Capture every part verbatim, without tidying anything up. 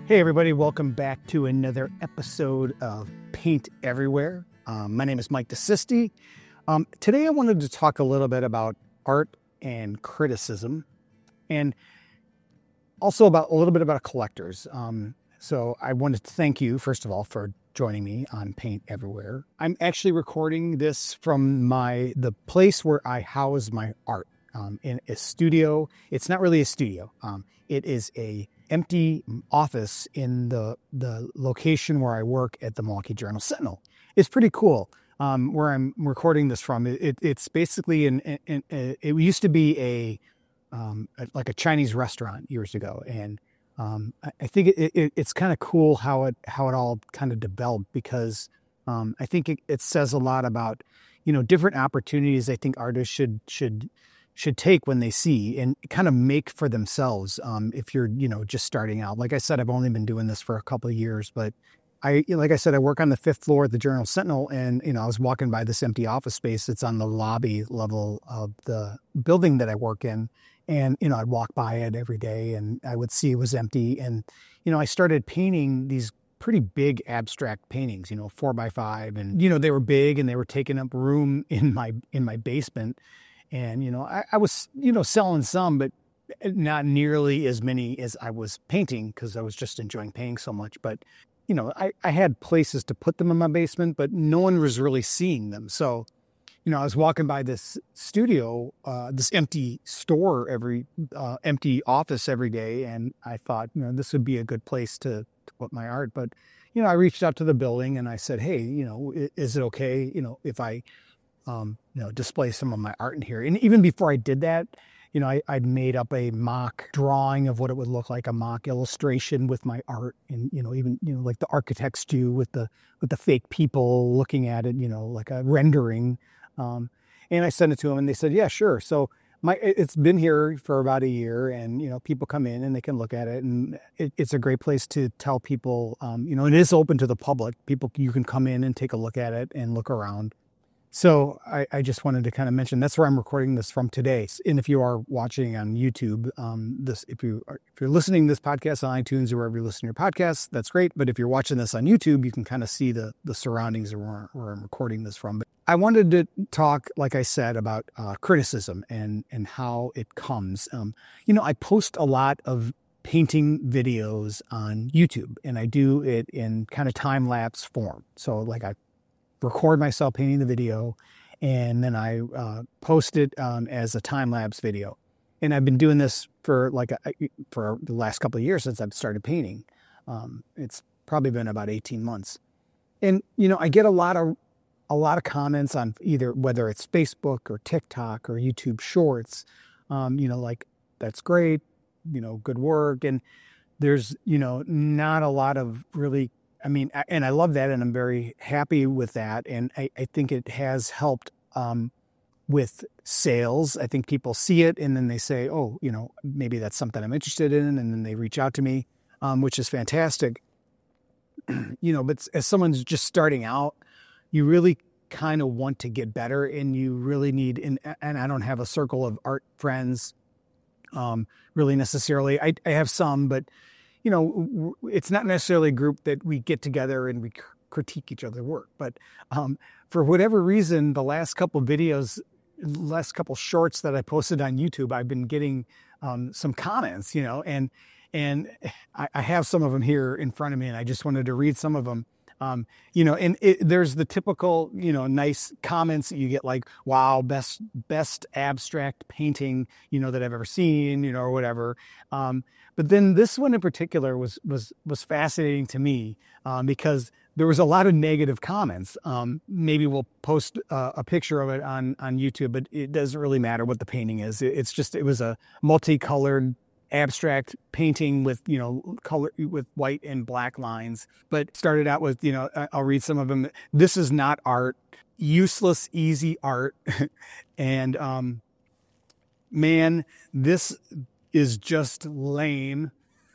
Hey everybody, welcome back to another episode of Paint Everywhere. Um, my name is Mike DeSisti. Um, today I wanted to talk a little bit about art and criticism, and also about a little bit about collectors. Um, so I wanted to thank you, first of all, for joining me on Paint Everywhere. I'm actually recording this from my the place where I house my art, um, in a studio. It's not really a studio. Um, it is a empty office in the the location where I work at the Milwaukee Journal Sentinel. It's pretty cool. Um, where I'm recording this from, it, it's basically an, an, an it used to be a um, like a Chinese restaurant years ago, and um, I, I think it, it, it's kind of cool how it how it all kind of developed, because um, I think it, it says a lot about, you know, different opportunities I think artists should should should take when they see and kind of make for themselves. Um, if you're, you know, just starting out. Like I said, I've only been doing this for a couple of years, but I, like I said, I work on the fifth floor of the Journal Sentinel, and, you know, I was walking by this empty office space. It's on the lobby level of the building that I work in. And, you know, I'd walk by it every day and I would see it was empty. And, you know, I started painting these pretty big abstract paintings, you know, four by five. And, you know, they were big and they were taking up room in my, in my basement. And, you know, I, I was, you know, selling some, but not nearly as many as I was painting, because I was just enjoying painting so much. But, you know, I, I had places to put them in my basement, but no one was really seeing them. So, you know, I was walking by this studio, uh, this empty store every, uh, empty office every day. And I thought, you know, this would be a good place to, to put my art. But, you know, I reached out to the building and I said, hey, you know, is it okay, you know, if I Um, you know, display some of my art in here? And even before I did that, you know, I, I'd made up a mock drawing of what it would look like, a mock illustration with my art, and, you know, even, you know, like the architects do with the, with the fake people looking at it, you know, like a rendering. Um, and I sent it to them and they said, yeah, sure. So my, it's been here for about a year, and, you know, people come in and they can look at it, and it, it's a great place to tell people, um, you know, it is open to the public. People, you can come in and take a look at it and look around. So I, I just wanted to kind of mention that's where I'm recording this from today. And if you are watching on YouTube, um, this if you are, if you're listening to this podcast on iTunes or wherever you listen to your podcasts, that's great. But if you're watching this on YouTube, you can kind of see the the surroundings of where, where I'm recording this from. But I wanted to talk, like I said, about uh, criticism and and how it comes. Um, you know, I post a lot of painting videos on YouTube, and I do it in kind of time lapse form. So like I record myself painting the video, and then I uh, post it um, as a time-lapse video. And I've been doing this for like a, for the last couple of years since I've started painting. Um, it's probably been about eighteen months. And, you know, I get a lot of a lot of comments on either whether it's Facebook or TikTok or YouTube Shorts, um, you know, like, that's great, you know, good work. And there's, you know, not a lot of really, I mean, and I love that, and I'm very happy with that. And I, I think it has helped um, with sales. I think people see it and then they say, oh, you know, maybe that's something I'm interested in. And then they reach out to me, um, which is fantastic. You know, but as someone's just starting out, you really kind of want to get better, and you really need, and, and I don't have a circle of art friends um, really necessarily. I, I have some, but you know, it's not necessarily a group that we get together and we critique each other's work. But um, for whatever reason, the last couple of videos, last couple of shorts that I posted on YouTube, I've been getting um, some comments, you know, and and I, I have some of them here in front of me, and I just wanted to read some of them. Um, you know, and it, there's the typical, you know, nice comments that you get, like, wow, best, best abstract painting, you know, that I've ever seen, you know, or whatever. Um, but then this one in particular was, was, was fascinating to me, um, because there was a lot of negative comments. Um, maybe we'll post uh, a picture of it on, on YouTube, but it doesn't really matter what the painting is. It, it's just, it was a multicolored abstract painting with, you know, color, with white and black lines, but started out with, you know, I'll read some of them. This is not art, useless, easy art. And, um, man, this is just lame.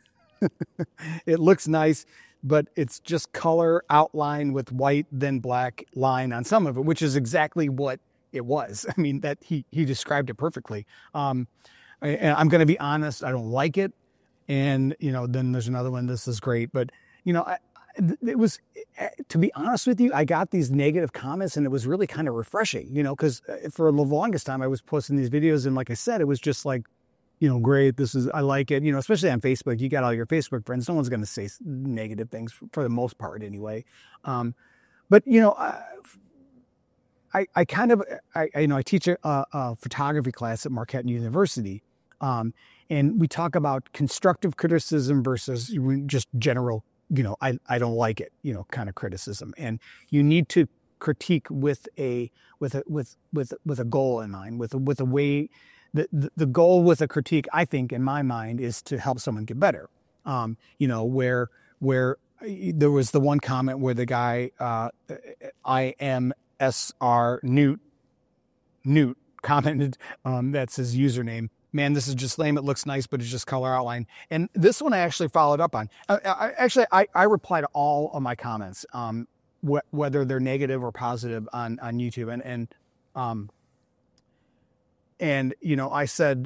It looks nice, but it's just color outline with white, then black line on some of it, which is exactly what it was. I mean, that he, he described it perfectly. Um, And I'm going to be honest, I don't like it. And, you know, then there's another one, this is great. But, you know, I, it was, to be honest with you, I got these negative comments and it was really kind of refreshing, you know, because for the longest time I was posting these videos and like I said, it was just like, you know, great, this is, I like it, you know, especially on Facebook, you got all your Facebook friends, no one's going to say negative things for the most part anyway. Um, but, you know, I, I, I kind of, I, I, you know, I teach a, a photography class at Marquette University. Um, and we talk about constructive criticism versus just general, you know, I, I don't like it, you know, kind of criticism. And you need to critique with a, with a, with, with, with a goal in mind, with a, with a way, the, the, the goal with a critique, I think in my mind, is to help someone get better. Um, you know, where, where there was the one comment where the guy, uh, I M S R Newt, Newt commented, um, that's his username. Man, this is just lame. It looks nice, but it's just color outline. And this one I actually followed up on. I, I, actually, I, I reply to all of my comments, um, wh- whether they're negative or positive on, on YouTube. And, and, um, and, you know, I said,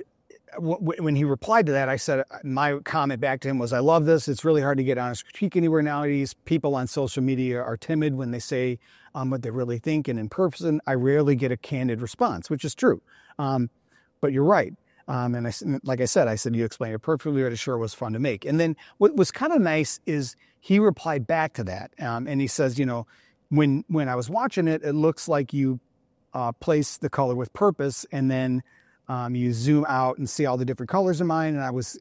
w- when he replied to that, I said, my comment back to him was, I love this. It's really hard to get honest critique anywhere nowadays. People on social media are timid when they say um, what they really think. And in person, I rarely get a candid response, which is true. Um, but you're right. Um, and I, like I said, I said, you explained it perfectly, but it sure was fun to make. And then what was kind of nice is he replied back to that. Um, and he says, you know, when, when I was watching it, it looks like you uh, place the color with purpose. And then um, you zoom out and see all the different colors in mine. And I was,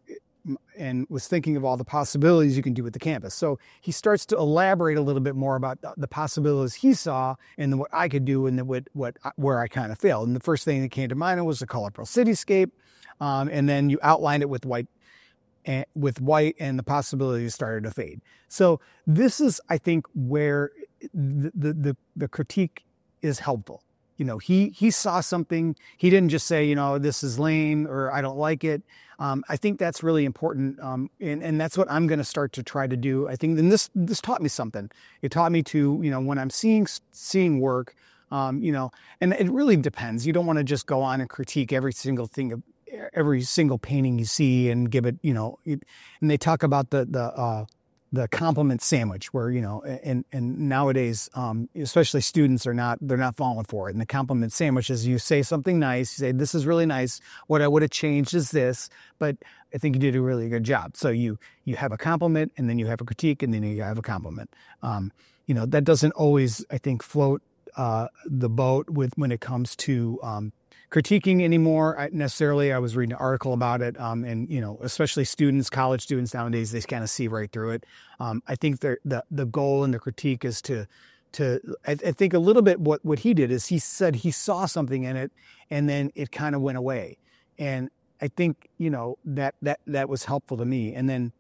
and was thinking of all the possibilities you can do with the canvas. So he starts to elaborate a little bit more about the possibilities he saw and what I could do and the, what, what, where I kind of failed. And the first thing that came to mind was the Color Pearl Cityscape. Um, and then you outlined it with white, and, with white, and the possibilities started to fade. So this is, I think, where the, the the the critique is helpful. You know, he he saw something. He didn't just say, you know, this is lame or I don't like it. Um, I think that's really important, um, and and that's what I'm going to start to try to do. I think then this this taught me something. It taught me to, you know, when I'm seeing seeing work, um, you know, and it really depends. You don't want to just go on and critique every single thing, every single painting you see and give it, you know, it, and they talk about the, the, uh, the compliment sandwich where, you know, and, and nowadays, um, especially students are not, they're not falling for it. And the compliment sandwich is you say something nice, you say, this is really nice. What I would have changed is this, but I think you did a really good job. So you, you have a compliment and then you have a critique and then you have a compliment. Um, you know, that doesn't always, I think, float, uh, the boat with, when it comes to, um, critiquing anymore. I, necessarily, I was reading an article about it, um, and you know, especially students, college students nowadays, they kind of see right through it. Um, I think the the the goal in the critique is to to. I, I think a little bit what what he did is he said he saw something in it, and then it kind of went away, and I think you know that that that was helpful to me. And then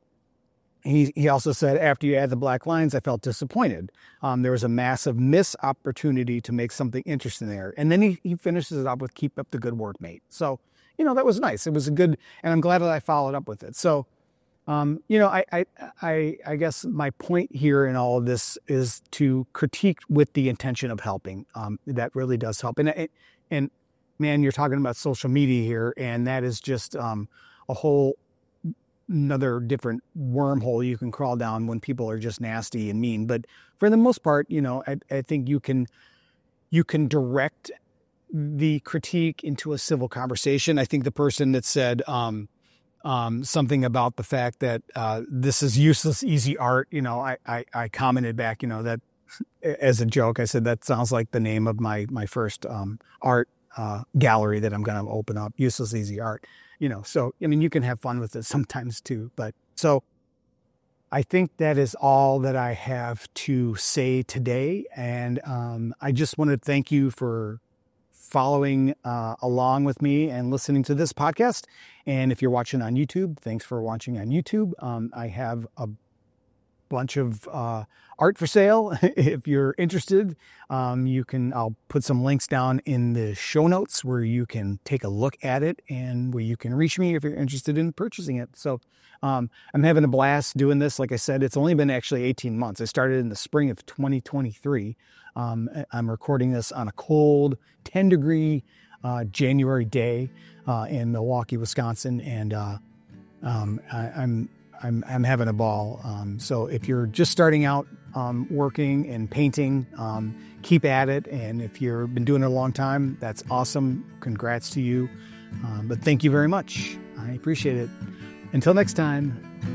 He he also said, after you add the black lines, I felt disappointed. Um, there was a massive missed opportunity to make something interesting there. And then he, he finishes it up with, keep up the good work, mate. So, you know, that was nice. It was a good, and I'm glad that I followed up with it. So, um, you know, I, I, I, I guess my point here in all of this is to critique with the intention of helping. Um, that really does help. And, and man, you're talking about social media here, and that is just um, a whole another different wormhole you can crawl down when people are just nasty and mean. But for the most part, you know, I, I think you can, you can direct the critique into a civil conversation. I think the person that said um, um, something about the fact that uh, this is useless, easy art, you know, I, I, I commented back, you know, that as a joke, I said, that sounds like the name of my, my first um, art uh, gallery that I'm going to open up, Useless, Easy Art. You know, so, I mean, you can have fun with it sometimes too, but so I think that is all that I have to say today. And um, I just want to thank you for following uh, along with me and listening to this podcast. And if you're watching on YouTube, thanks for watching on YouTube. Um, I have a bunch of uh, art for sale. If you're interested, um, you can, I'll put some links down in the show notes where you can take a look at it and where you can reach me if you're interested in purchasing it. So um, I'm having a blast doing this. Like I said, it's only been actually eighteen months. I started in the spring of twenty twenty-three. Um, I'm recording this on a cold ten degree uh, January day uh, in Milwaukee, Wisconsin. And uh, um, I, I'm I'm, I'm having a ball. Um, so if you're just starting out um, working and painting, um, keep at it. And if you've been doing it a long time, that's awesome. Congrats to you. Um, but thank you very much. I appreciate it. Until next time.